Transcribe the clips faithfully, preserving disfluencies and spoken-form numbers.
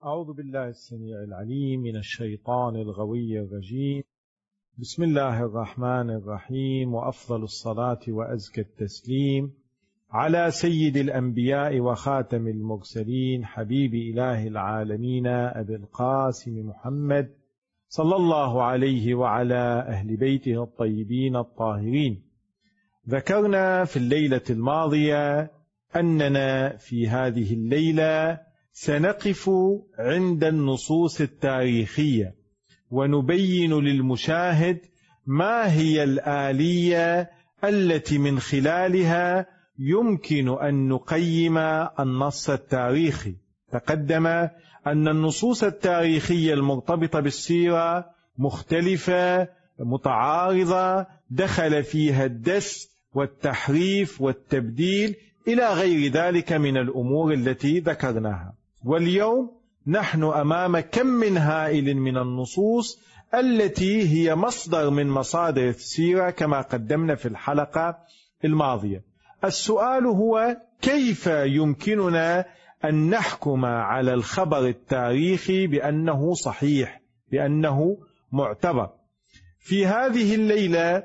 أعوذ بالله السميع العليم من الشيطان الغوي الرجيم. بسم الله الرحمن الرحيم، وأفضل الصلاة وأزكى التسليم على سيد الأنبياء وخاتم المرسلين حبيب إله العالمين أبي القاسم محمد صلى الله عليه وعلى أهل بيته الطيبين الطاهرين. ذكرنا في الليلة الماضية أننا في هذه الليلة سنقف عند النصوص التاريخية ونبين للمشاهد ما هي الآلية التي من خلالها يمكن أن نقيم النص التاريخي. تقدم أن النصوص التاريخية المرتبطة بالسيرة مختلفة متعارضة، دخل فيها الدس والتحريف والتبديل إلى غير ذلك من الأمور التي ذكرناها. واليوم نحن أمام كم من هائل من النصوص التي هي مصدر من مصادر السيرة كما قدمنا في الحلقة الماضية. السؤال هو: كيف يمكننا أن نحكم على الخبر التاريخي بأنه صحيح، بأنه معتبر؟ في هذه الليلة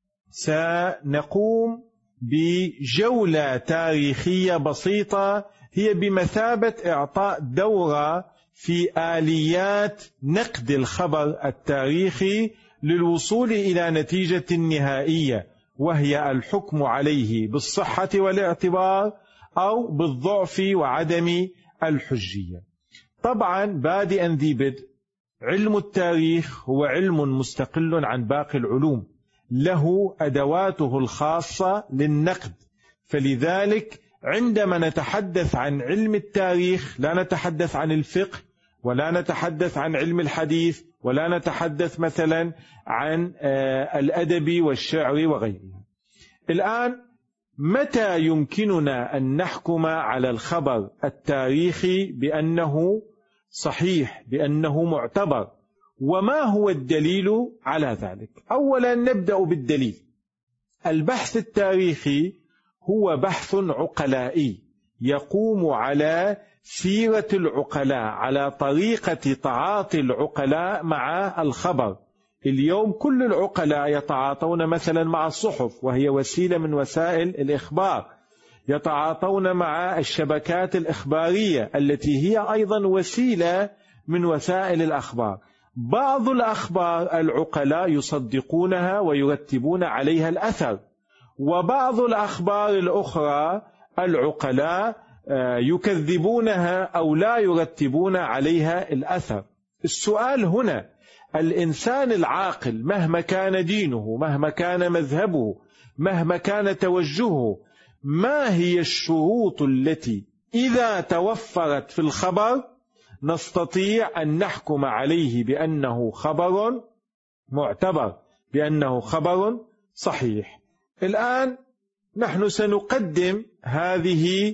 سنقوم بجولة تاريخية بسيطة هي بمثابة إعطاء دورة في آليات نقد الخبر التاريخي للوصول إلى نتيجة نهائية، وهي الحكم عليه بالصحة والاعتبار أو بالضعف وعدم الحجية. طبعا بادئا ذي بدء، علم التاريخ هو علم مستقل عن باقي العلوم، له أدواته الخاصة للنقد. فلذلك عندما نتحدث عن علم التاريخ لا نتحدث عن الفقه، ولا نتحدث عن علم الحديث، ولا نتحدث مثلا عن الأدب والشعر وغيرها. الآن متى يمكننا أن نحكم على الخبر التاريخي بأنه صحيح، بأنه معتبر؟ وما هو الدليل على ذلك؟ أولا نبدأ بالدليل. البحث التاريخي هو بحث عقلائي يقوم على سيرة العقلاء، على طريقة تعاطي العقلاء مع الخبر. اليوم كل العقلاء يتعاطون مثلا مع الصحف، وهي وسيلة من وسائل الإخبار، يتعاطون مع الشبكات الإخبارية التي هي أيضا وسيلة من وسائل الأخبار. بعض الأخبار العقلاء يصدقونها ويرتبون عليها الأثر، وبعض الأخبار الأخرى العقلاء يكذبونها أو لا يرتبون عليها الأثر. السؤال هنا: الإنسان العاقل مهما كان دينه، مهما كان مذهبه، مهما كان توجهه، ما هي الشروط التي إذا توفرت في الخبر نستطيع أن نحكم عليه بأنه خبر معتبر، بأنه خبر صحيح؟ الآن نحن سنقدم هذه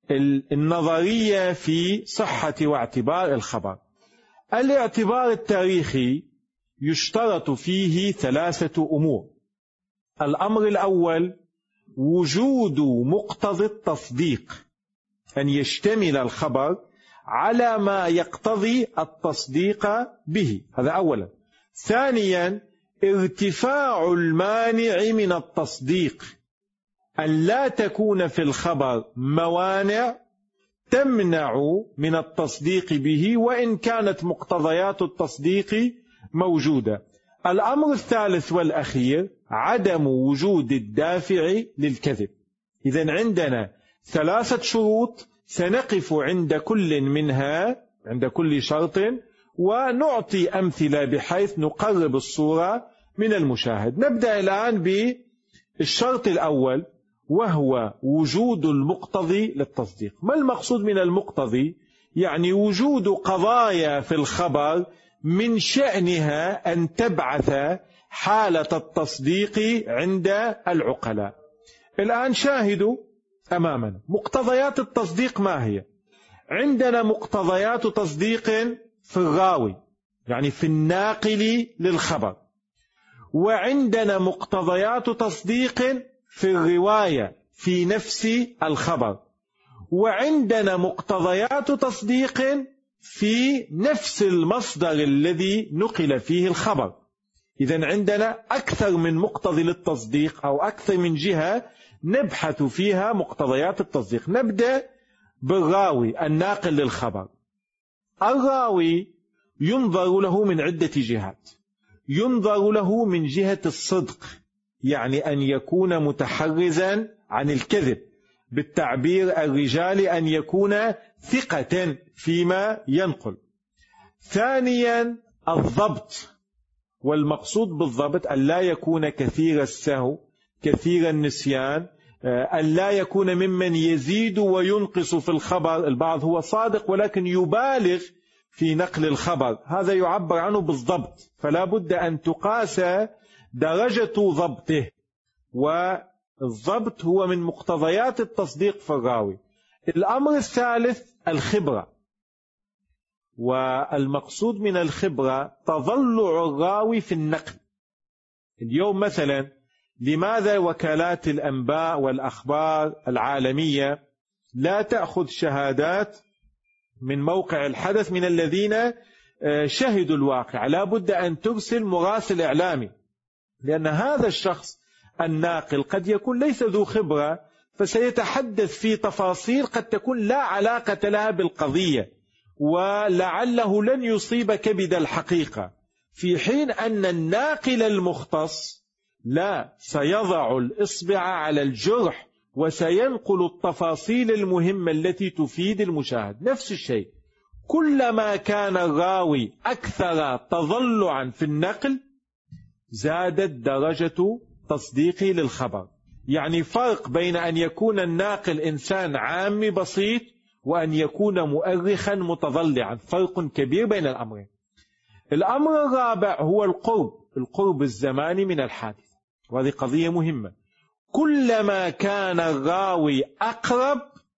النظرية في صحة واعتبار الخبر. الاعتبار التاريخي يشترط فيه ثلاثة أمور. الأمر الأول وجود مقتضى التصديق، أن يشتمل الخبر على ما يقتضي التصديق به، هذا أولا. ثانيا ارتفاع المانع من التصديق، أن لا تكون في الخبر موانع تمنع من التصديق به وإن كانت مقتضيات التصديق موجودة. الأمر الثالث والأخير عدم وجود الدافع للكذب. إذن عندنا ثلاثة شروط سنقف عند كل منها، عند كل شرط، ونعطي أمثلة بحيث نقرب الصورة من المشاهد. نبدأ الآن بالشرط الأول، وهو وجود المقتضي للتصديق. ما المقصود من المقتضي؟ يعني وجود قضايا في الخبر من شأنها أن تبعث حالة التصديق عند العقلاء. الآن شاهدوا أمامنا مقتضيات التصديق ما هي. عندنا مقتضيات تصديق في الراوي، يعني في الناقل للخبر، وعندنا مقتضيات تصديق في الرواية في نفس الخبر، وعندنا مقتضيات تصديق في نفس المصدر الذي نقل فيه الخبر. إذن عندنا أكثر من مقتضي للتصديق أو أكثر من جهة نبحث فيها مقتضيات التصديق. نبدأ بالراوي الناقل للخبر. الراوي ينظر له من عدة جهات. ينظر له من جهة الصدق، يعني أن يكون متحرزا عن الكذب، بالتعبير الرجالي أن يكون ثقة فيما ينقل. ثانيا الضبط، والمقصود بالضبط أن لا يكون كثير السهو كثير النسيان، أن لا يكون ممن يزيد وينقص في الخبر. البعض هو صادق ولكن يبالغ في نقل الخبر، هذا يعبر عنه بالضبط، فلا بد أن تقاس درجة ضبطه، والضبط هو من مقتضيات التصديق في الراوي. الأمر الثالث الخبرة، والمقصود من الخبرة تضلع الراوي في النقل. اليوم مثلا لماذا وكالات الأنباء والأخبار العالمية لا تأخذ شهادات من موقع الحدث من الذين شهدوا الواقع؟ لا بد أن ترسل مراسل إعلامي، لأن هذا الشخص الناقل قد يكون ليس ذو خبرة، فسيتحدث في تفاصيل قد تكون لا علاقة لها بالقضية، ولعله لن يصيب كبد الحقيقة، في حين أن الناقل المختص لا، سيضع الإصبع على الجرح وسينقل التفاصيل المهمة التي تفيد المشاهد. نفس الشيء، كلما كان الراوي أكثر تضلعا في النقل زادت درجة تصديقه للخبر. يعني فرق بين أن يكون الناقل إنسان عامي بسيط وأن يكون مؤرخا متضلعا، فرق كبير بين الأمرين. الأمر الرابع هو القرب، القرب الزماني من الحادث، وهذه قضية مهمة. كلما كان الراوي أقرب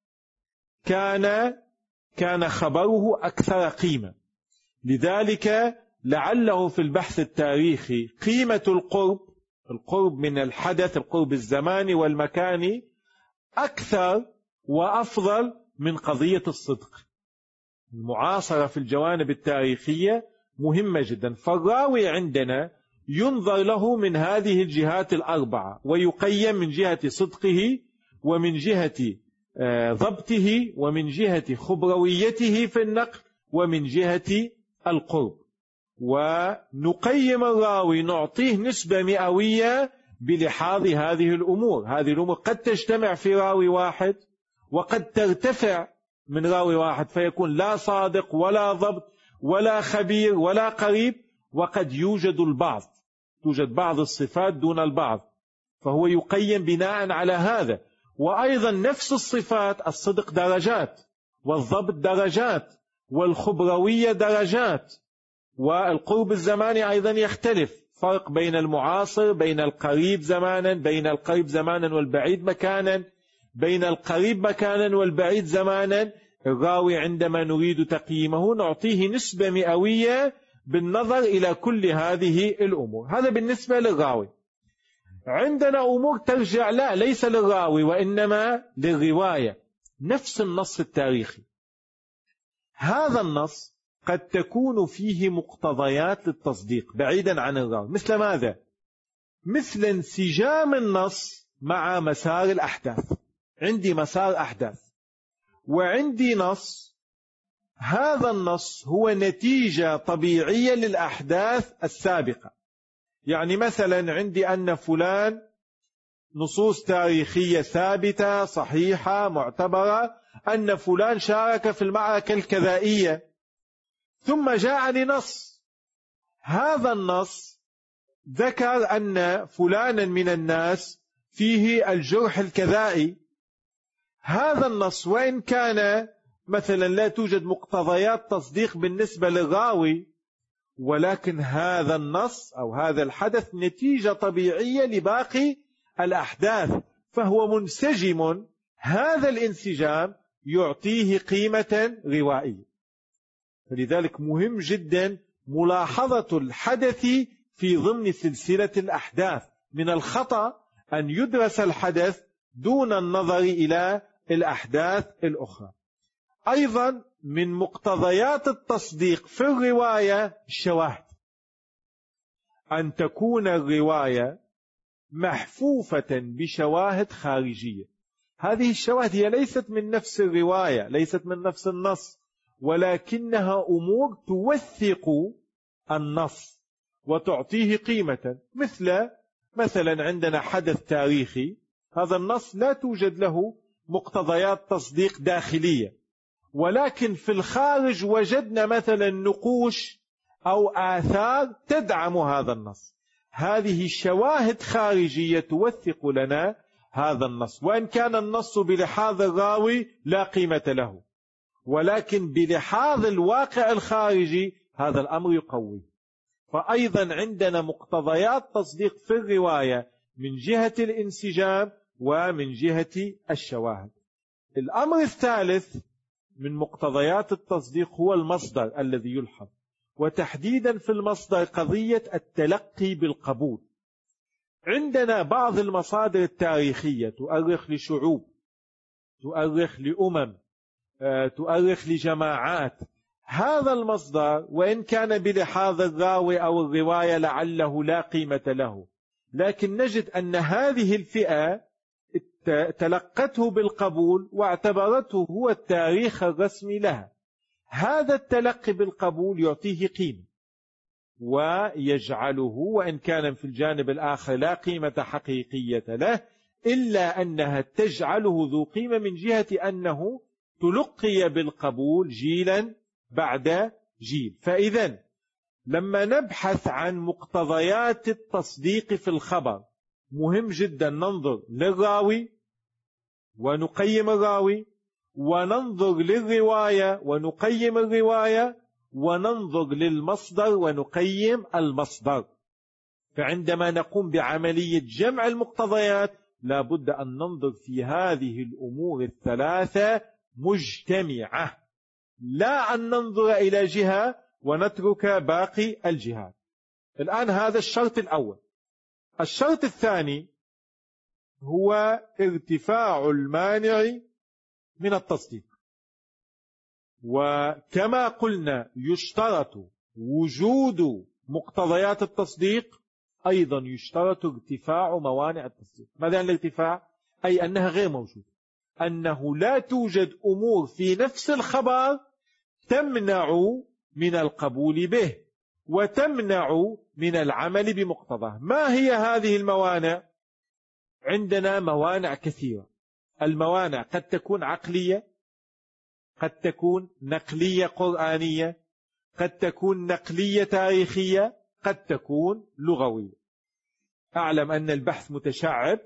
كان كان خبره أكثر قيمة. لذلك لعله في البحث التاريخي قيمة القرب، القرب من الحدث، القرب الزماني والمكاني، أكثر وأفضل من قضية الصدق. المعاصرة في الجوانب التاريخية مهمة جدا. فالراوي عندنا ينظر له من هذه الجهات الأربعة، ويقيم من جهة صدقه ومن جهة ضبطه ومن جهة خبرويته في النقل ومن جهة القرب. ونقيم الراوي، نعطيه نسبة مئوية بلحاظ هذه الأمور. هذه الأمور قد تجتمع في راوي واحد وقد ترتفع من راوي واحد، فيكون لا صادق ولا ضبط ولا خبير ولا قريب، وقد يوجد البعض، توجد بعض الصفات دون البعض، فهو يقيم بناء على هذا. وأيضا نفس الصفات، الصدق درجات، والضبط درجات، والخبروية درجات، والقرب الزماني أيضا يختلف، فرق بين المعاصر، بين القريب زمانا، بين القريب زمانا والبعيد مكانا، بين القريب مكانا والبعيد زمانا. الراوي عندما نريد تقييمه نعطيه نسبة مئوية بالنظر إلى كل هذه الأمور. هذا بالنسبة للراوي. عندنا أمور ترجع لا ليس للراوي وإنما للرواية. نفس النص التاريخي، هذا النص قد تكون فيه مقتضيات للتصديق بعيدا عن الراوي. مثل ماذا؟ مثل انسجام النص مع مسار الأحداث. عندي مسار أحداث وعندي نص، هذا النص هو نتيجة طبيعية للأحداث السابقة. يعني مثلا عندي أن فلان، نصوص تاريخية ثابتة صحيحة معتبرة أن فلان شارك في المعركة الكذائية، ثم جاءني نص، هذا النص ذكر أن فلانا من الناس فيه الجرح الكذائي. هذا النص وإن كان مثلا لا توجد مقتضيات تصديق بالنسبة للراوي، ولكن هذا النص أو هذا الحدث نتيجة طبيعية لباقي الأحداث، فهو منسجم. هذا الانسجام يعطيه قيمة روائية. فلذلك مهم جدا ملاحظة الحدث في ضمن سلسلة الأحداث. من الخطأ أن يدرس الحدث دون النظر إلى الأحداث الأخرى. أيضا من مقتضيات التصديق في الرواية الشواهد، أن تكون الرواية محفوفة بشواهد خارجية. هذه الشواهد هي ليست من نفس الرواية، ليست من نفس النص، ولكنها أمور توثق النص وتعطيه قيمة. مثل مثلا عندنا حدث تاريخي، هذا النص لا توجد له مقتضيات تصديق داخلية، ولكن في الخارج وجدنا مثلا نقوش أو آثار تدعم هذا النص. هذه شواهد خارجية توثق لنا هذا النص، وإن كان النص بلحاظ الراوي لا قيمة له، ولكن بلحاظ الواقع الخارجي هذا الأمر يقوي. فأيضا عندنا مقتضيات تصديق في الرواية من جهة الانسجام ومن جهة الشواهد. الأمر الثالث من مقتضيات التصديق هو المصدر الذي يلحظ، وتحديدا في المصدر قضية التلقي بالقبول. عندنا بعض المصادر التاريخية تؤرخ لشعوب، تؤرخ لأمم، تؤرخ لجماعات. هذا المصدر وإن كان بلحاظ الراوي أو الرواية لعله لا قيمة له، لكن نجد أن هذه الفئة تلقته بالقبول واعتبرته هو التاريخ الرسمي لها. هذا التلقي بالقبول يعطيه قيمة ويجعله، وإن كان في الجانب الآخر لا قيمة حقيقية له، إلا أنها تجعله ذو قيمة من جهة أنه تلقي بالقبول جيلا بعد جيل. فإذا لما نبحث عن مقتضيات التصديق في الخبر مهم جدا ننظر للراوي ونقيم الراوي، وننظر للرواية ونقيم الرواية، وننظر للمصدر ونقيم المصدر. فعندما نقوم بعملية جمع المقتضيات لا بد أن ننظر في هذه الأمور الثلاثة مجتمعة، لا أن ننظر إلى جهة ونترك باقي الجهات. الآن هذا الشرط الأول. الشرط الثاني هو ارتفاع المانع من التصديق. وكما قلنا يشترط وجود مقتضيات التصديق، أيضا يشترط ارتفاع موانع التصديق. ماذا يعني الارتفاع؟ أي أنها غير موجودة، أنه لا توجد أمور في نفس الخبر تمنع من القبول به وتمنع من العمل بمقتضاه. ما هي هذه الموانع؟ عندنا موانع كثيرة. الموانع قد تكون عقلية، قد تكون نقلية قرآنية، قد تكون نقلية تاريخية، قد تكون لغوية. أعلم أن البحث متشعب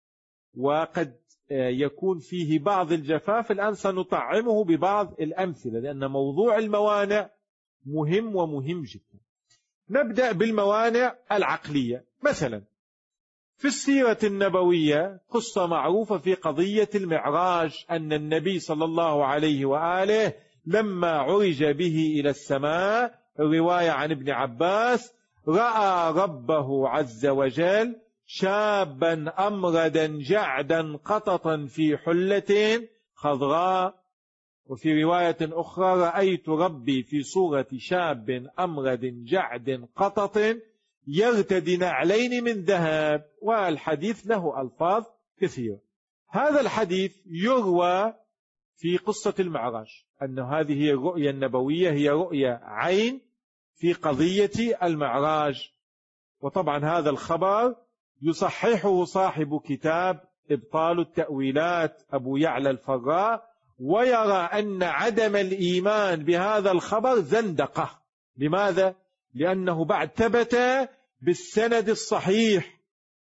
وقد يكون فيه بعض الجفاف، الآن سنطعمه ببعض الأمثلة لأن موضوع الموانع مهم ومهم جدا. نبدأ بالموانع العقلية. مثلا في السيرة النبوية قصة معروفة في قضية المعراج، أن النبي صلى الله عليه وآله لما عرج به إلى السماء، رواية عن ابن عباس، رأى ربه عز وجل شابا أمردا جعدا قططا في حلة خضراء. وفي رواية أخرى رأيت ربي في صورة شاب أمرد جعد قطط يرتدي نعلين من ذهب. والحديث له ألفاظ كثيرة. هذا الحديث يروى في قصة المعراج، أن هذه هي الرؤية النبوية، هي رؤية عين في قضية المعراج. وطبعا هذا الخبر يصححه صاحب كتاب إبطال التأويلات أبو يعلى الفراء، ويرى أن عدم الإيمان بهذا الخبر زندقة. لماذا؟ لأنه بعد ثبت بالسند الصحيح.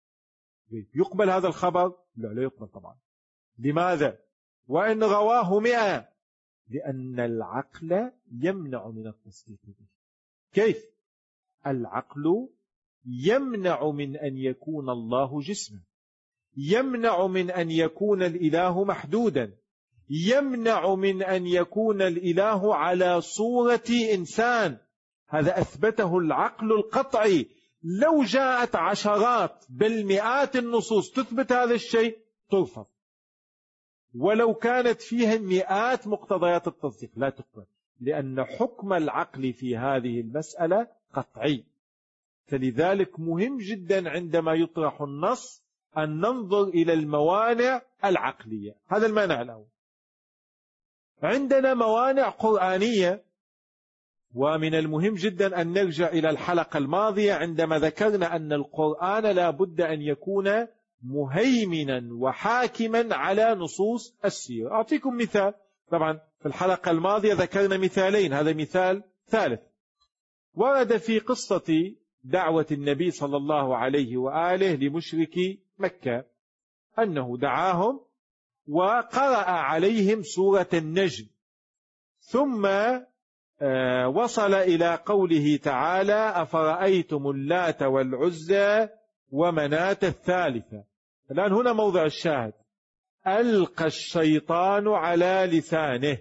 يقبل هذا الخبر؟ لا لا يقبل طبعا. لماذا؟ وإن رواه مئة، لأن العقل يمنع من التصديق به. كيف؟ العقل يمنع من أن يكون الله جسما، يمنع من أن يكون الإله محدودا، يمنع من أن يكون الإله على صورة إنسان. هذا أثبته العقل القطعي. لو جاءت عشرات بل مئات النصوص تثبت هذا الشيء ترفض. ولو كانت فيها مئات مقتضيات التصديق لا تقبل، لأن حكم العقل في هذه المسألة قطعي. فلذلك مهم جدا عندما يطرح النص أن ننظر إلى الموانع العقلية. هذا المانع الأول. عندنا موانع قرآنية، ومن المهم جدا أن نرجع إلى الحلقة الماضية عندما ذكرنا أن القرآن لا بد أن يكون مهيمنا وحاكما على نصوص السيرة. أعطيكم مثال. طبعا في الحلقة الماضية ذكرنا مثالين، هذا مثال ثالث. ورد في قصة دعوة النبي صلى الله عليه وآله لمشركي مكة أنه دعاهم وقرأ عليهم سورة النجم، ثم وصل إلى قوله تعالى: أفرأيتم اللات والعزى ومناة الثالثة. الآن هنا موضع الشاهد: ألقى الشيطان على لسانه.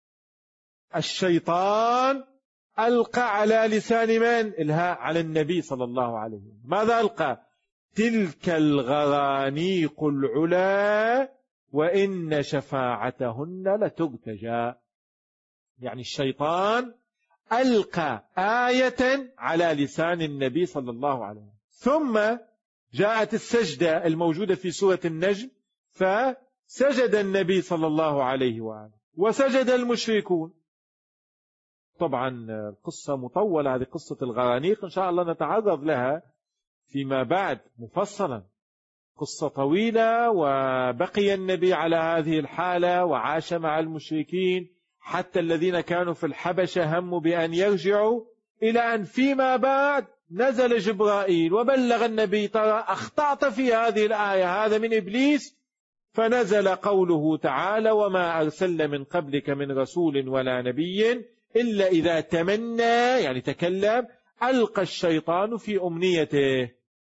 الشيطان ألقى على لسان من؟ الهاء على النبي صلى الله عليه وسلم. ماذا ألقى؟ تلك الغرانيق العلا وإن شفاعتهن لترتجى. يعني الشيطان ألقى آية على لسان النبي صلى الله عليه وسلم. ثم جاءت السجدة الموجودة في سورة النجم، فسجد النبي صلى الله عليه وآله وسجد المشركون. طبعا القصة مطولة، هذه قصة الغرانيق إن شاء الله نتعرض لها فيما بعد مفصلا. قصة طويلة، وبقي النبي على هذه الحالة وعاش مع المشركين حتى الذين كانوا في الحبشة هموا بأن يرجعوا، إلى أن فيما بعد نزل جبرائيل وبلغ النبي: ترى أخطأت في هذه الآية، هذا من إبليس. فنزل قوله تعالى: وما أرسلنا من قبلك من رسول ولا نبي إلا إذا تمنى، يعني تكلم، ألقى الشيطان في أمنيته.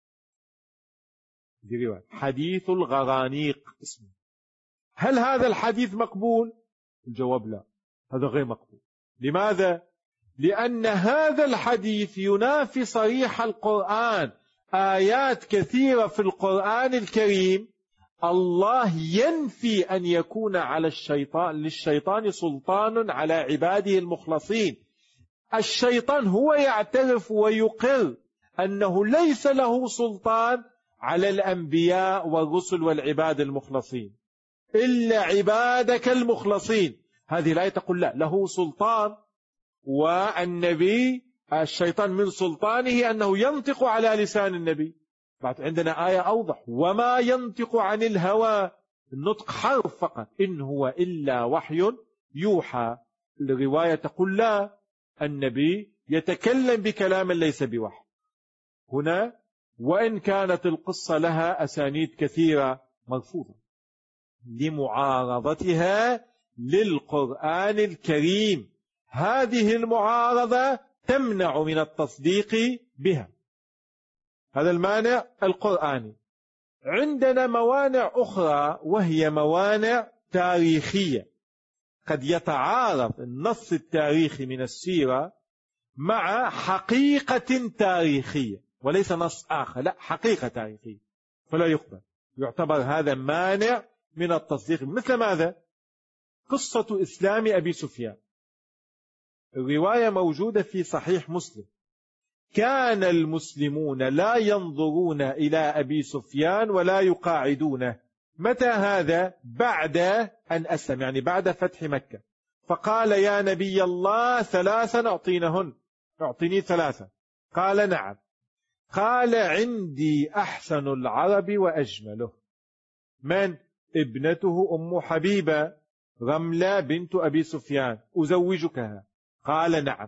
دي رواية حديث الغرانيق اسمه. هل هذا الحديث مقبول؟ الجواب لا، هذا غير مقبول. لماذا؟ لأن هذا الحديث ينافي صريح القرآن. آيات كثيرة في القرآن الكريم الله ينفي أن يكون على الشيطان للشيطان سلطان على عباده المخلصين. الشيطان هو يعترف ويقر أنه ليس له سلطان على الأنبياء والرسل والعباد المخلصين إلا عبادك المخلصين. هذه الآية تقول لا، له سلطان، والنبي الشيطان من سلطانه أنه ينطق على لسان النبي. بعد عندنا آية أوضح: وما ينطق عن الهوى، النطق حرف فقط، إن هو إلا وحي يوحى. الرواية تقول لا، النبي يتكلم بكلام ليس بوحي. هنا وإن كانت القصة لها أسانيد كثيرة مرفوضة لمعارضتها للقرآن الكريم، هذه المعارضة تمنع من التصديق بها. هذا المانع القرآني. عندنا موانع أخرى وهي موانع تاريخية. قد يتعارض النص التاريخي من السيرة مع حقيقة تاريخية، وليس نص آخر، لا، حقيقة تاريخية، فلا يقبل، يعتبر هذا مانع من التصديق. مثل ماذا؟ قصة إسلام أبي سفيان. الرواية موجودة في صحيح مسلم: كان المسلمون لا ينظرون إلى أبي سفيان ولا يقاعدونه. متى هذا؟ بعد أن أسلم، يعني بعد فتح مكة. فقال: يا نبي الله، ثلاثا أعطينهن، أعطني ثلاثا. قال: نعم. قال: عندي أحسن العرب وأجمله. من؟ ابنته أم حبيبة رملة بنت أبي سفيان، أزوجكها. قال: نعم.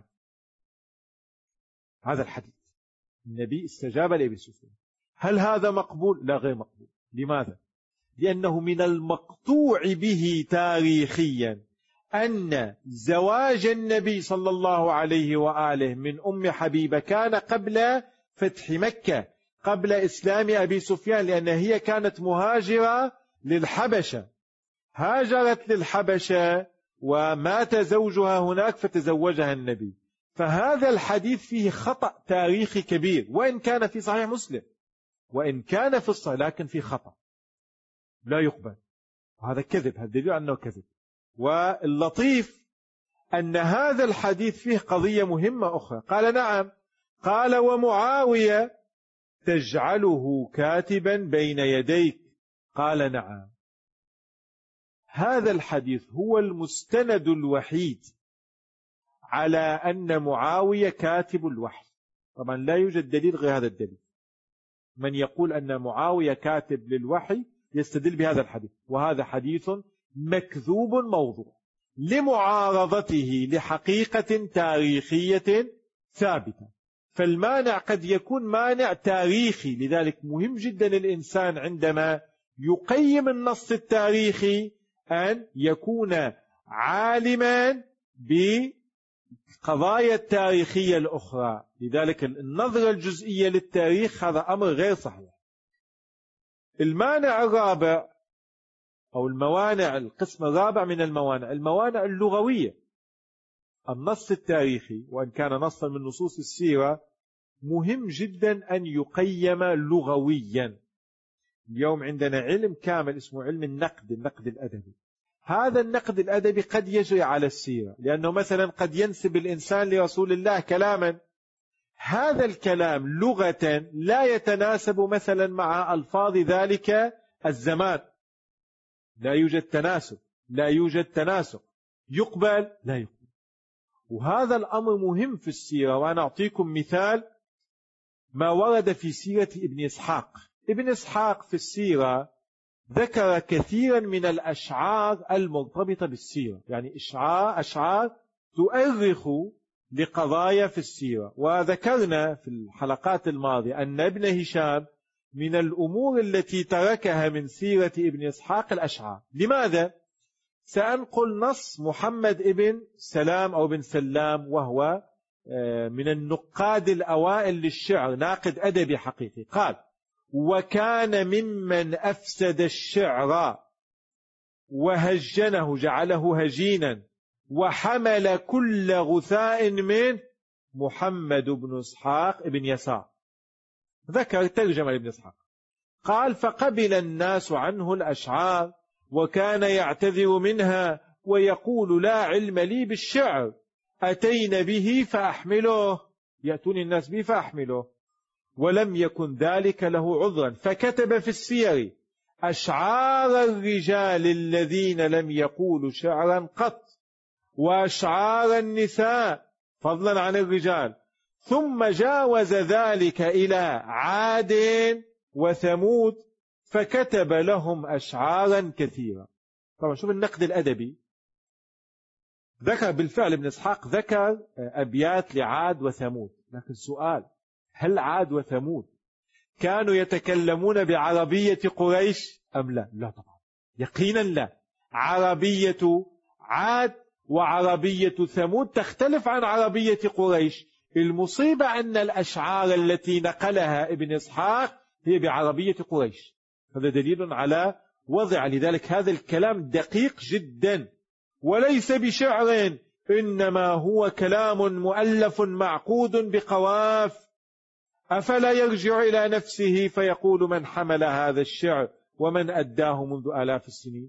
هذا الحديث النبي استجاب لأبي سفيان. هل هذا مقبول؟ لا، غير مقبول. لماذا؟ لأنه من المقطوع به تاريخيا أن زواج النبي صلى الله عليه وآله من أم حبيبة كان قبل فتح مكة، قبل إسلام أبي سفيان، لأن هي كانت مهاجرة للحبشة، هاجرت للحبشة ومات زوجها هناك فتزوجها النبي. فهذا الحديث فيه خطأ تاريخي كبير، وإن كان في صحيح مسلم، وإن كان في الصحيح، لكن في خطأ لا يقبل. وهذا كذب، هذا دليل أنه كذب. واللطيف أن هذا الحديث فيه قضية مهمة أخرى. قال نعم، قال ومعاوية تجعله كاتبا بين يديك. قال نعم. هذا الحديث هو المستند الوحيد على أن معاوية كاتب الوحي. طبعا لا يوجد دليل غير هذا الدليل. من يقول أن معاوية كاتب للوحي يستدل بهذا الحديث، وهذا حديث مكذوب موضوع لمعارضته لحقيقة تاريخية ثابتة. فالمانع قد يكون مانع تاريخي، لذلك مهم جدا الإنسان عندما يقيم النص التاريخي أن يكون عالما بالقضايا التاريخية الأخرى. لذلك النظرة الجزئية للتاريخ هذا أمر غير صحيح. المانع الرابع أو الموانع، القسم الرابع من الموانع، الموانع اللغوية. النص التاريخي وإن كان نصا من نصوص السيرة مهم جدا أن يقيم لغويا. اليوم عندنا علم كامل اسمه علم النقد، النقد الأدبي. هذا النقد الأدبي قد يجري على السيرة، لأنه مثلا قد ينسب الإنسان لرسول الله كلاما، هذا الكلام لغة لا يتناسب مثلا مع ألفاظ ذلك الزمان، لا يوجد تناسب، لا يوجد تناسق، يقبل لا يقبل. وهذا الأمر مهم في السيرة. وأنا أعطيكم مثال ما ورد في سيرة ابن إسحاق. ابن إسحاق في السيرة ذكر كثيرا من الأشعار المرتبطة بالسيرة، يعني إشعار أشعار تؤرخ لقضايا في السيرة. وذكرنا في الحلقات الماضية أن ابن هشام من الأمور التي تركها من سيرة ابن إسحاق الأشعار. لماذا؟ سأنقل نص محمد ابن سلام أو بن سلام، وهو من النقاد الأوائل للشعر، ناقد أدبي حقيقي. قال: وكان ممن أفسد الشعر وهجنه، جعله هجينا، وحمل كل غثاء من محمد بن إسحاق بن يسار. ذكر ترجمة لابن إسحاق. قال: فقبل الناس عنه الأشعار وكان يعتذر منها ويقول: لا علم لي بالشعر، أتينا به فأحمله، يأتوني الناس به فأحمله. ولم يكن ذلك له عذرا، فكتب في السير أشعار الرجال الذين لم يقولوا شعرا قط، وأشعار النساء فضلا عن الرجال. ثم جاوز ذلك إلى عاد وثمود فكتب لهم أشعارا كثيرة. طبعا شوف النقد الأدبي. ذكر بالفعل ابن إسحاق ذكر أبيات لعاد وثمود، لكن سؤال: هل عاد وثمود كانوا يتكلمون بعربية قريش أم لا؟ لا طبعا، يقينا لا. عربية عاد وعربية ثمود تختلف عن عربية قريش. المصيبة أن الأشعار التي نقلها ابن إسحاق هي بعربية قريش، هذا دليل على وضع. لذلك هذا الكلام دقيق جدا وليس بشعر، إنما هو كلام مؤلف معقود بقواف. أفلا يرجع إلى نفسه فيقول: من حمل هذا الشعر ومن أداه منذ آلاف السنين؟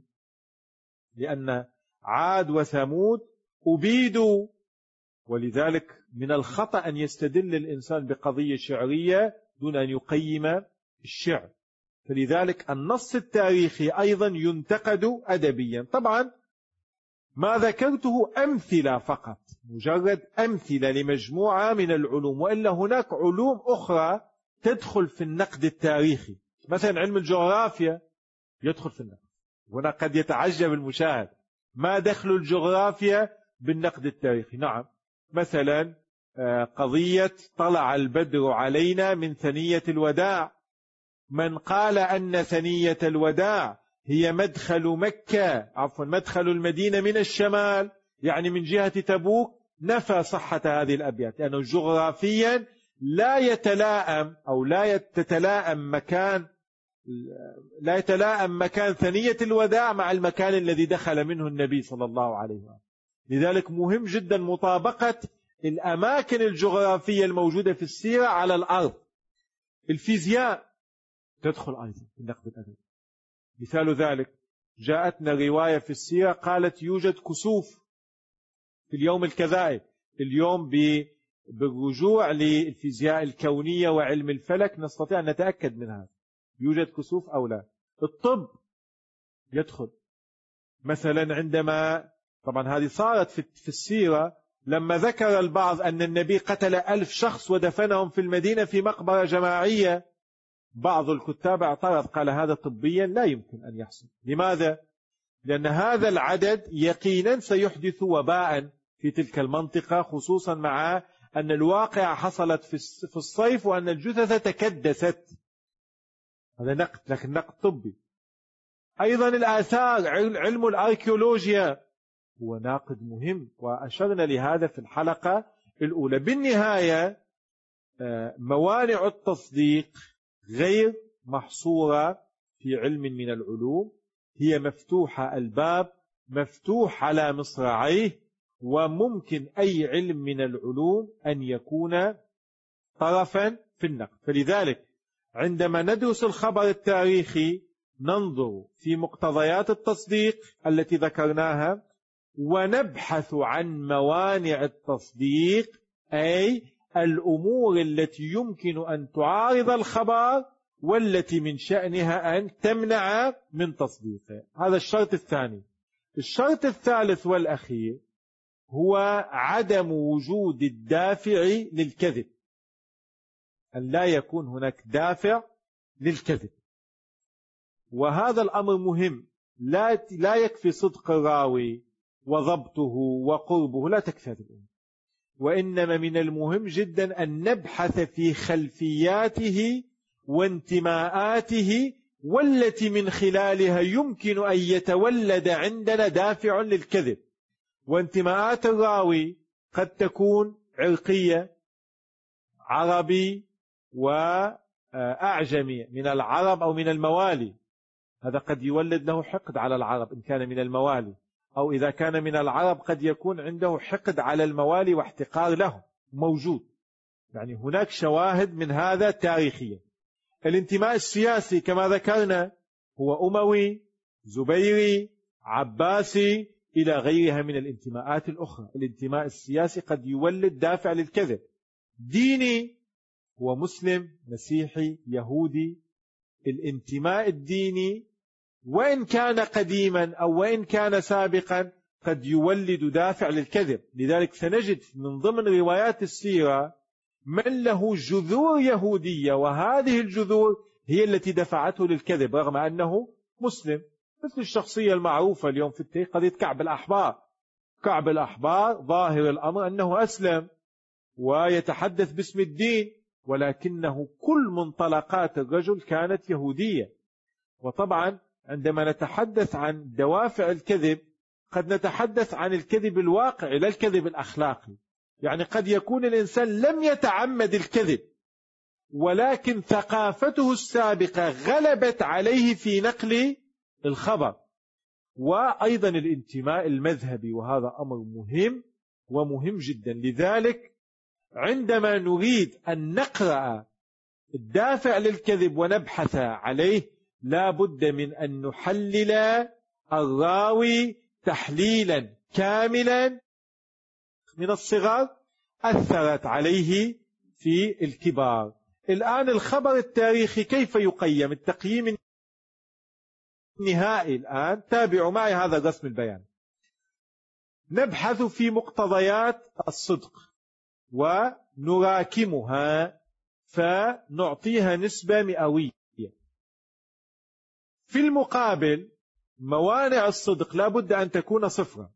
لأن عاد وثمود أبيدوا، ولذلك من الخطأ أن يستدل الإنسان بقضية شعرية دون أن يقيم الشعر. فلذلك النص التاريخي أيضا ينتقد أدبيا. طبعا ما ذكرته أمثلة فقط، مجرد أمثلة لمجموعة من العلوم، وإلا هناك علوم أخرى تدخل في النقد التاريخي. مثلا علم الجغرافيا يدخل في النقد. هنا قد يتعجب المشاهد: ما دخل الجغرافيا بالنقد التاريخي؟ نعم، مثلا قضية طلع البدر علينا من ثنية الوداع، من قال أن ثنية الوداع هي مدخل مكة، عفوا مدخل المدينة من الشمال، يعني من جهة تبوك، نفى صحة هذه الأبيات، لأنه جغرافيا لا يتلائم أو لا تتلائم مكان لا يتلائم مكان ثنية الوداع مع المكان الذي دخل منه النبي صلى الله عليه وسلم. لذلك مهم جدا مطابقة الأماكن الجغرافية الموجودة في السيرة على الأرض. الفيزياء تدخل أيضا في النقد الأدبي. مثال ذلك جاءتنا رواية في السيرة قالت يوجد كسوف في اليوم الكذائي. اليوم بالرجوع للفيزياء الكونية وعلم الفلك نستطيع أن نتأكد من هذا، يوجد كسوف أو لا. الطب يدخل مثلا، عندما طبعا هذه صارت في السيرة لما ذكر البعض أن النبي قتل ألف شخص ودفنهم في المدينة في مقبرة جماعية، بعض الكتاب اعترض قال هذا طبيا لا يمكن أن يحصل. لماذا؟ لأن هذا العدد يقينا سيحدث وباء في تلك المنطقة، خصوصا مع أن الواقعة حصلت في الصيف وأن الجثث تكدست. هذا نقد، لكن نقد طبي. أيضا الآثار، علم الأركيولوجيا هو ناقد مهم، وأشرنا لهذا في الحلقة الأولى. بالنهاية موانع التصديق غير محصورة في علم من العلوم، هي مفتوحة، الباب مفتوح على مصراعيه، وممكن أي علم من العلوم أن يكون طرفا في النقد. فلذلك عندما ندرس الخبر التاريخي ننظر في مقتضيات التصديق التي ذكرناها، ونبحث عن موانع التصديق، أي الأمور التي يمكن أن تعارض الخبر والتي من شأنها أن تمنع من تصديقه. هذا الشرط الثاني. الشرط الثالث والأخير هو عدم وجود الدافع للكذب، أن لا يكون هناك دافع للكذب. وهذا الأمر مهم، لا لا يكفي صدق الراوي وضبطه وقربه، لا تكفي هذه الأمور، وإنما من المهم جدا أن نبحث في خلفياته وانتماءاته، والتي من خلالها يمكن أن يتولد عندنا دافع للكذب. وانتماءات الراوي قد تكون عرقية، عربي وأعجمي من العرب أو من الموالي، هذا قد يولد له حقد على العرب إن كان من الموالي، أو إذا كان من العرب قد يكون عنده حقد على الموالي واحتقار له، موجود. يعني هناك شواهد من هذا تاريخيا. الانتماء السياسي كما ذكرنا هو أموي، زبيري، عباسي، إلى غيرها من الانتماءات الأخرى. الانتماء السياسي قد يولد دافع للكذب. ديني هو مسلم، مسيحي، يهودي. الانتماء الديني وإن كان قديما أو وإن كان سابقا قد يولد دافع للكذب. لذلك سنجد من ضمن روايات السيرة من له جذور يهودية، وهذه الجذور هي التي دفعته للكذب رغم أنه مسلم. مثل الشخصية المعروفة اليوم في التاريخ قضية كعب الأحبار. كعب الأحبار ظاهر الأمر أنه أسلم ويتحدث باسم الدين، ولكنه كل منطلقات الرجل كانت يهودية. وطبعا عندما نتحدث عن دوافع الكذب قد نتحدث عن الكذب الواقعي لا الكذب الأخلاقي. يعني قد يكون الإنسان لم يتعمد الكذب، ولكن ثقافته السابقة غلبت عليه في نقل الخبر. وأيضا الانتماء المذهبي، وهذا أمر مهم ومهم جدا. لذلك عندما نريد أن نقرأ الدافع للكذب ونبحث عليه لا بد من أن نحلل الراوي تحليلا كاملا من الصغر أثرت عليه في الكبار. الآن الخبر التاريخي كيف يقيم؟ التقييم النهائي الآن تابعوا معي هذا الرسم البيان. نبحث في مقتضيات الصدق ونراكمها فنعطيها نسبة مئوية. في المقابل موانع الصدق لا بد أن تكون صفرا.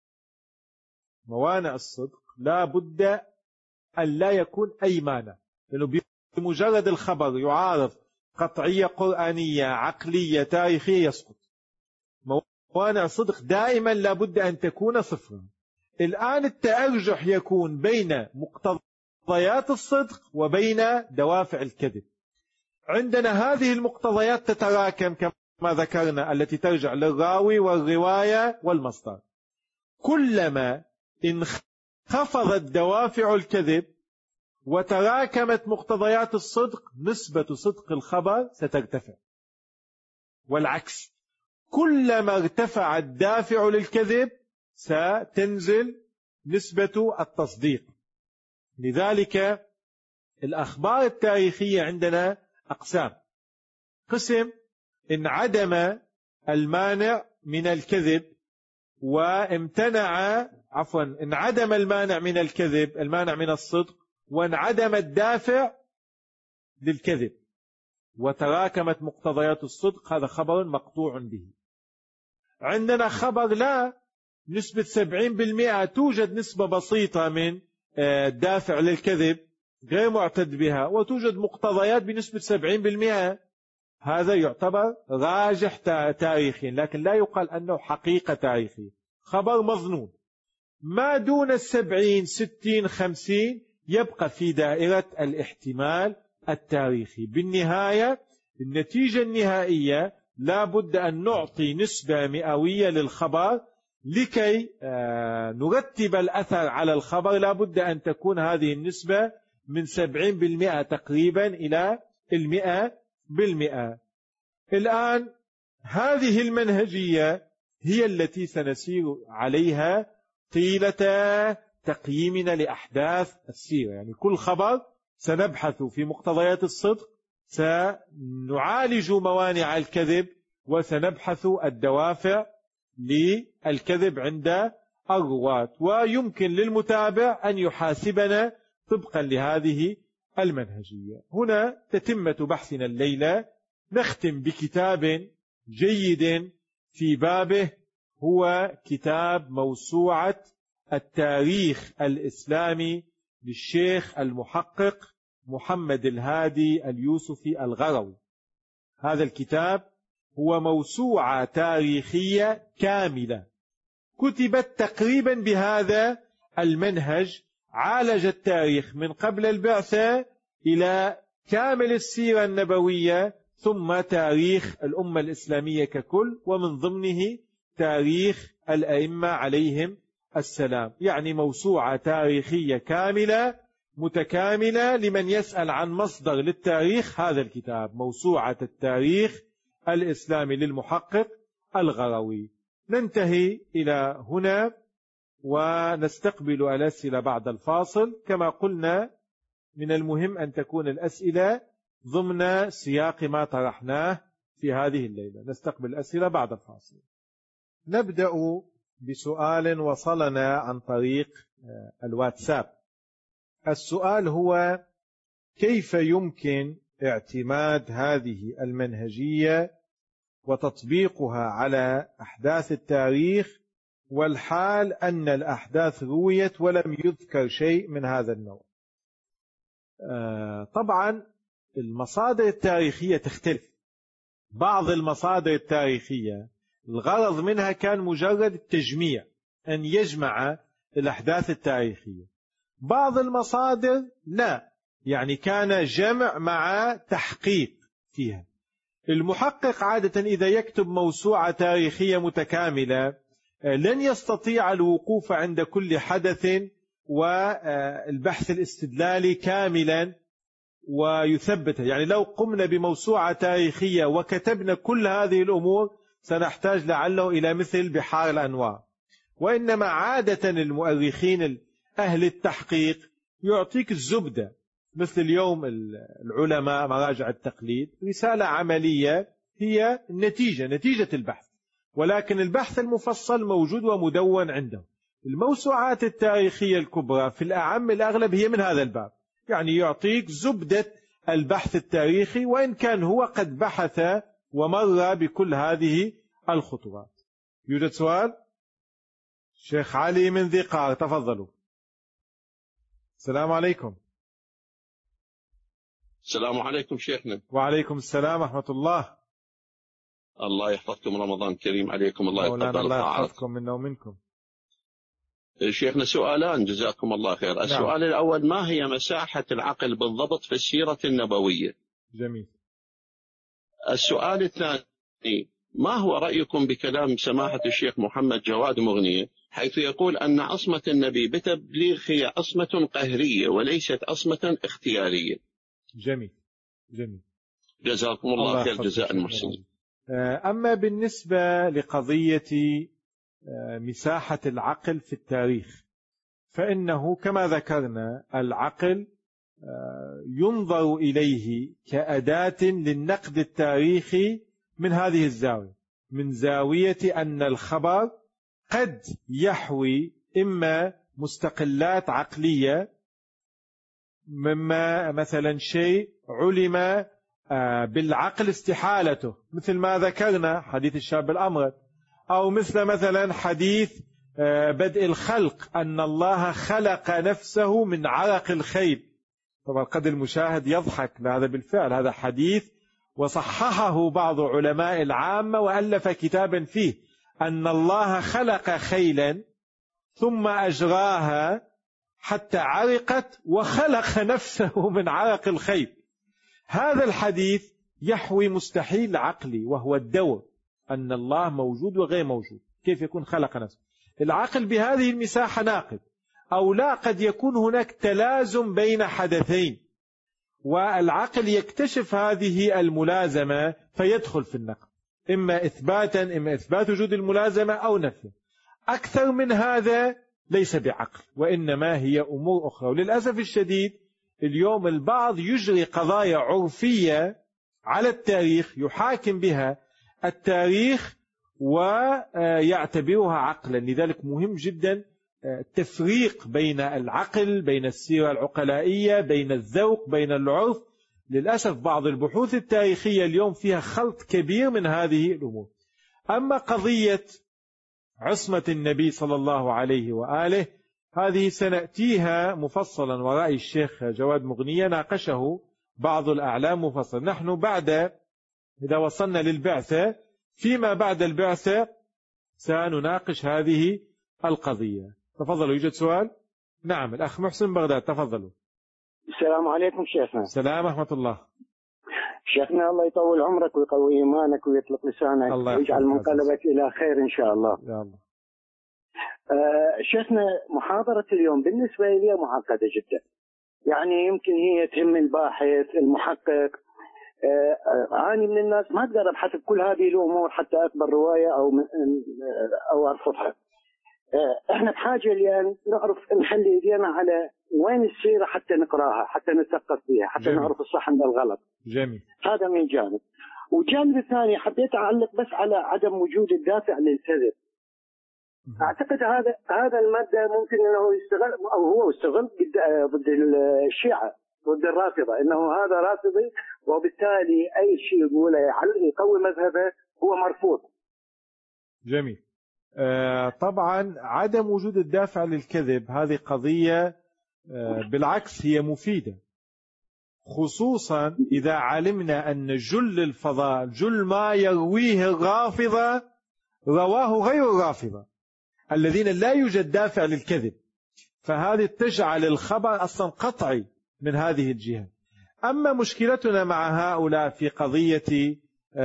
موانع الصدق لا بد أن لا يكون أي مانع، لأنه بمجرد الخبر يعارض قطعية قرآنية عقلية تاريخية يسقط. موانع الصدق دائما لا بد أن تكون صفرا. الآن التأرجح يكون بين مقتضيات الصدق وبين دوافع الكذب. عندنا هذه المقتضيات تتراكم كما ذكرنا التي ترجع للراوي والرواية والمصدر. كلما انخفضت دوافع الكذب وتراكمت مقتضيات الصدق نسبة صدق الخبر سترتفع، والعكس كلما ارتفع الدافع للكذب ستنزل نسبة التصديق. لذلك الأخبار التاريخية عندنا أقسام. قسم انعدم المانع من الكذب وامتنع عفوا انعدم المانع من الكذب، المانع من الصدق، وانعدم الدافع للكذب وتراكمت مقتضيات الصدق، هذا خبر مقطوع به. عندنا خبر لا، نسبة سبعين بالمئة توجد نسبة بسيطة من الدافع للكذب غير معتد بها، وتوجد مقتضيات بنسبة سبعين بالمئة، هذا يعتبر راجح تاريخيا لكن لا يقال أنه حقيقة تاريخية، خبر مظنون. ما دون السبعين ستين خمسين يبقى في دائرة الاحتمال التاريخي. بالنهاية النتيجة النهائية لا بد أن نعطي نسبة مئوية للخبر لكي نرتب الأثر على الخبر، لا بد أن تكون هذه النسبة من سبعين بالمئة تقريبا إلى المئة بالمئة. الآن هذه المنهجية هي التي سنسير عليها طيلة تقييمنا لأحداث السيرة، يعني كل خبر سنبحث في مقتضيات الصدق، سنعالج موانع الكذب، وسنبحث الدوافع للكذب عند الرواة، ويمكن للمتابع أن يحاسبنا طبقا لهذه المنهجية. هنا تتمة بحثنا الليلة. نختم بكتاب جيد في بابه، هو كتاب موسوعة التاريخ الإسلامي للشيخ المحقق محمد الهادي اليوسفي الغروي. هذا الكتاب هو موسوعة تاريخية كاملة كتبت تقريبا بهذا المنهج، عالج التاريخ من قبل البعثة إلى كامل السيرة النبوية، ثم تاريخ الأمة الإسلامية ككل، ومن ضمنه تاريخ الأئمة عليهم السلام. يعني موسوعة تاريخية كاملة متكاملة. لمن يسأل عن مصدر للتاريخ، هذا الكتاب موسوعة التاريخ الإسلامي للمحقق الغروي. ننتهي إلى هنا ونستقبل الأسئلة بعد الفاصل. كما قلنا من المهم أن تكون الأسئلة ضمن سياق ما طرحناه في هذه الليلة. نستقبل الأسئلة بعد الفاصل. نبدأ بسؤال وصلنا عن طريق الواتساب. السؤال هو: كيف يمكن اعتماد هذه المنهجية وتطبيقها على أحداث التاريخ والحال أن الأحداث رويت ولم يذكر شيء من هذا النوع؟ آه طبعا المصادر التاريخية تختلف. بعض المصادر التاريخية الغرض منها كان مجرد التجميع، أن يجمع الأحداث التاريخية. بعض المصادر لا، يعني كان جمع مع تحقيق فيها. المحقق عادة إذا يكتب موسوعة تاريخية متكاملة لن يستطيع الوقوف عند كل حدث والبحث الاستدلالي كاملا ويثبته. يعني لو قمنا بموسوعة تاريخية وكتبنا كل هذه الأمور سنحتاج لعله إلى مثل بحار الأنوار. وإنما عادة المؤرخين أهل التحقيق يعطيك الزبدة، مثل اليوم العلماء مراجع التقليد، رسالة عملية هي النتيجة، نتيجة البحث، ولكن البحث المفصل موجود ومدون عنده. الموسوعات التاريخية الكبرى في الأعم الأغلب هي من هذا الباب، يعني يعطيك زبدة البحث التاريخي، وإن كان هو قد بحث ومر بكل هذه الخطوات. يوجد سؤال؟ شيخ علي من ذي قار، تفضلوا. السلام عليكم. السلام عليكم شيخنا. وعليكم السلام ورحمة الله. الله يحفظكم، رمضان كريم عليكم. الله يتقبل. الله يحفظكم منا ومنكم. شيخنا سؤالان جزاكم الله خير. نعم. السؤال الأول: ما هي مساحة العقل بالضبط في السيرة النبوية؟ جميل. السؤال الثاني: ما هو رأيكم بكلام سماحة الشيخ محمد جواد مغنية حيث يقول أن عصمة النبي بتبليغ هي عصمة قهرية وليست عصمة اختيارية؟ جميل جميل. جزاكم الله, الله خير جزاء المحسنين. أما بالنسبة لقضية مساحة العقل في التاريخ، فإنه كما ذكرنا العقل ينظر إليه كأداة للنقد التاريخي من هذه الزاوية، من زاوية أن الخبر قد يحوي إما مستقلات عقلية، مما مثلا شيء علم بالعقل استحالته مثل ما ذكرنا حديث الشاب الأمرد، أو مثل مثلا حديث بدء الخلق أن الله خلق نفسه من عرق الخيل. طبعا قد المشاهد يضحك، هذا بالفعل هذا حديث وصححه بعض علماء العامة وألف كتابا فيه أن الله خلق خيلا ثم أجراها حتى عرقت وخلق نفسه من عرق الخيل. هذا الحديث يحوي مستحيل عقلي وهو الدور، أن الله موجود وغير موجود، كيف يكون خلق نفسه؟ العقل بهذه المساحة ناقد، أو لا قد يكون هناك تلازم بين حدثين والعقل يكتشف هذه الملازمة فيدخل في النقد، إما إثباتا إما إثبات وجود الملازمة أو نفي. أكثر من هذا ليس بعقل، وإنما هي أمور أخرى. وللأسف الشديد اليوم البعض يجري قضايا عرفية على التاريخ يحاكم بها التاريخ ويعتبرها عقلا. لذلك مهم جدا التفريق بين العقل، بين السيرة العقلائية، بين الذوق، بين العرف. للأسف بعض البحوث التاريخية اليوم فيها خلط كبير من هذه الأمور. أما قضية عصمة النبي صلى الله عليه وآله هذه سنأتيها مفصلا، ورأي الشيخ جواد مغنية ناقشه بعض الأعلام مفصلا. نحن بعد إذا وصلنا للبعثة، فيما بعد البعثة سنناقش هذه القضية. تفضلوا، يوجد سؤال؟ نعم، الأخ محسن بغداد، تفضلوا. السلام عليكم شيخنا. السلام ورحمة الله. شيخنا الله يطول عمرك ويقوي إيمانك ويطلق لسانك ويجعل منقلبك إلى خير إن شاء الله. يا الله. آه شيخنا، محاضرة اليوم بالنسبة لي معقدة جدا، يعني يمكن هي تهم الباحث المحقق. آه أنا من الناس ما أقدر أبحث بكل هذه الأمور حتى أقبل رواية أو أو أرفضها. آه إحنا بحاجة لأن نعرف نحل إيدينا على وين السيرة حتى نقراها، حتى نثقف فيها، حتى جميل. نعرف الصح من الغلط. جميل. هذا من جانب. والجانب الثاني حبيت أعلق بس على عدم وجود الدافع للكذب. أعتقد هذا هذا المادة ممكن أنه يستغل، أو هو استغل ضد الشيعة، ضد الرافضة، أنه هذا رافضي وبالتالي أي شيء يقوله يقوي مذهبه هو مرفوض. جميل. آه طبعا عدم وجود الدافع للكذب هذه قضية آه بالعكس هي مفيدة، خصوصا إذا علمنا أن جل الفضاء، جل ما يرويه الرافضة رواه غير الرافضة الذين لا يوجد دافع للكذب، فهذه تجعل الخبر أصلا قطعي من هذه الجهة. أما مشكلتنا مع هؤلاء في قضية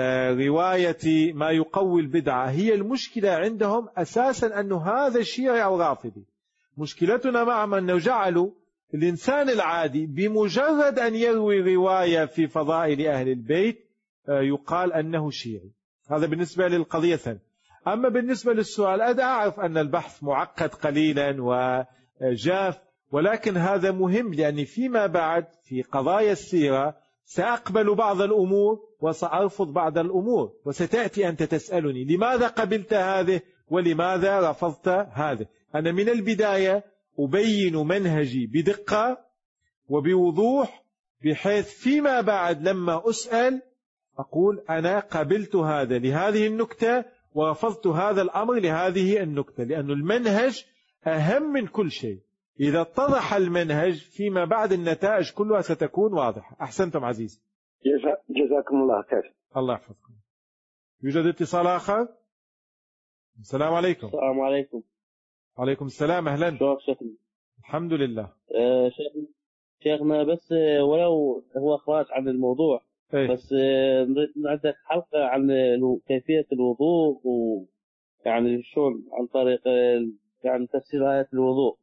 رواية ما يقوي البدعة، هي المشكلة عندهم أساسا أنه هذا شيعي أو رافضي. مشكلتنا معهم أنه جعلوا الإنسان العادي بمجرد أن يروي رواية في فضائل أهل البيت يقال أنه شيعي. هذا بالنسبة للقضية الثانية. أما بالنسبة للسؤال، أنا أعرف أن البحث معقد قليلا وجاف، ولكن هذا مهم لأني فيما بعد في قضايا السيرة سأقبل بعض الأمور وسأرفض بعض الأمور، وستأتي أنت تسألني لماذا قبلت هذه ولماذا رفضت هذه. أنا من البداية أبين منهجي بدقة وبوضوح، بحيث فيما بعد لما أسأل أقول أنا قبلت هذا لهذه النكتة ورفضت هذا الأمر لهذه النكتة، لأن المنهج أهم من كل شيء. إذا اتضح المنهج فيما بعد النتائج كلها ستكون واضحة. أحسنتم عزيز، جزاكم الله خير. الله يحفظكم. يوجد اتصال آخر؟ السلام عليكم. السلام عليكم. وعليكم السلام، أهلا. شلونك شيخنا؟ الحمد لله. آه شيخنا شيخنا بس ولو هو خراج عن الموضوع، أيه؟ بس نريد آه عندك حلقة عن كيفية الوضوء، ويعني شلون عن طريق يعني تفسير آية الوضوء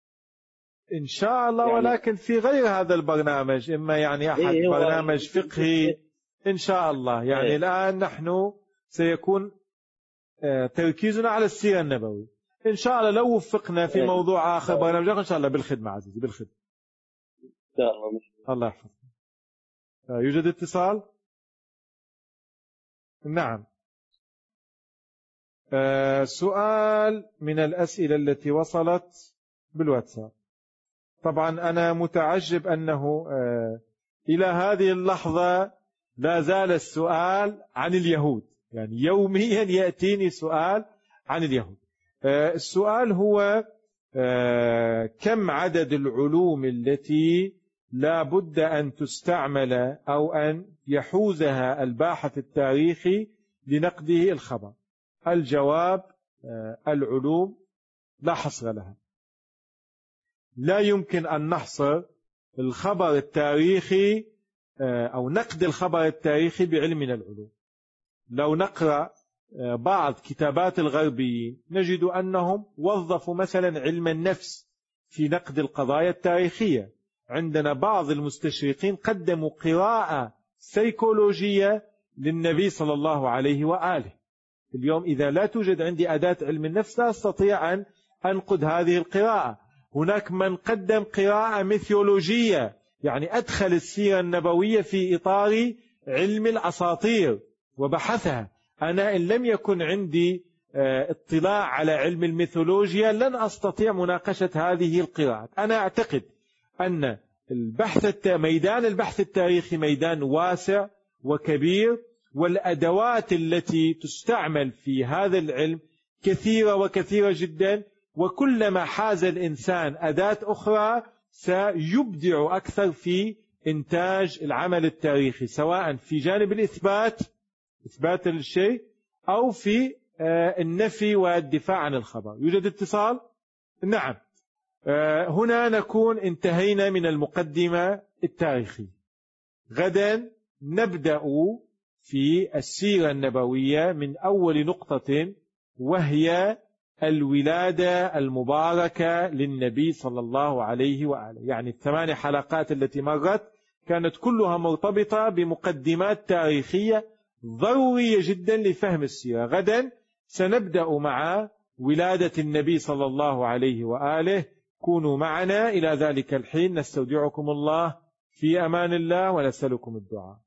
إن شاء الله، يعني ولكن في غير هذا البرنامج، إما يعني أحد إيه برنامج فقهي إن شاء الله. يعني إيه؟ الآن نحن سيكون تركيزنا على السيرة النبوية. إن شاء الله لو وفقنا في موضوع آخر برنامج إن شاء الله بالخدمة عزيزي، بالخدمة إن شاء الله. الله يحفظك. يوجد اتصال؟ نعم. آه سؤال من الأسئلة التي وصلت بالواتساب. طبعا أنا متعجب أنه آه إلى هذه اللحظة لا زال السؤال عن اليهود، يعني يوميا يأتيني سؤال عن اليهود. آه السؤال هو آه كم عدد العلوم التي لا بد أن تستعمل أو أن يحوزها الباحث التاريخي لنقده الخبر؟ الجواب آه العلوم لا حصر لها. لا يمكن أن نحصر الخبر التاريخي آه أو نقد الخبر التاريخي بعلم من العلوم. لو نقرأ آه بعض كتابات الغربيين نجد أنهم وظفوا مثلا علم النفس في نقد القضايا التاريخية. عندنا بعض المستشرقين قدموا قراءة سيكولوجية للنبي صلى الله عليه وآله. اليوم إذا لا توجد عندي أداة علم النفس لا أستطيع أن أنقد هذه القراءة. هناك من قدم قراءة ميثولوجية، يعني أدخل السيرة النبوية في إطار علم الأساطير وبحثها. أنا إن لم يكن عندي اطلاع على علم الميثولوجيا لن أستطيع مناقشة هذه القراءات. أنا أعتقد أن البحث ميدان البحث التاريخي ميدان واسع وكبير، والأدوات التي تستعمل في هذا العلم كثيرة وكثيرة جدا، وكلما حاز الإنسان أداة أخرى سيبدع أكثر في إنتاج العمل التاريخي، سواء في جانب الإثبات إثبات الشيء أو في النفي والدفاع عن الخبر. يوجد اتصال؟ نعم. هنا نكون انتهينا من المقدمة التاريخية. غدا نبدأ في السيرة النبوية من أول نقطة، وهي الولادة المباركة للنبي صلى الله عليه وآله. يعني الثمان حلقات التي مرت كانت كلها مرتبطة بمقدمات تاريخية ضرورية جدا لفهم السيرة. غدا سنبدأ مع ولادة النبي صلى الله عليه وآله. كونوا معنا إلى ذلك الحين. نستودعكم الله في أمان الله ونسألكم الدعاء.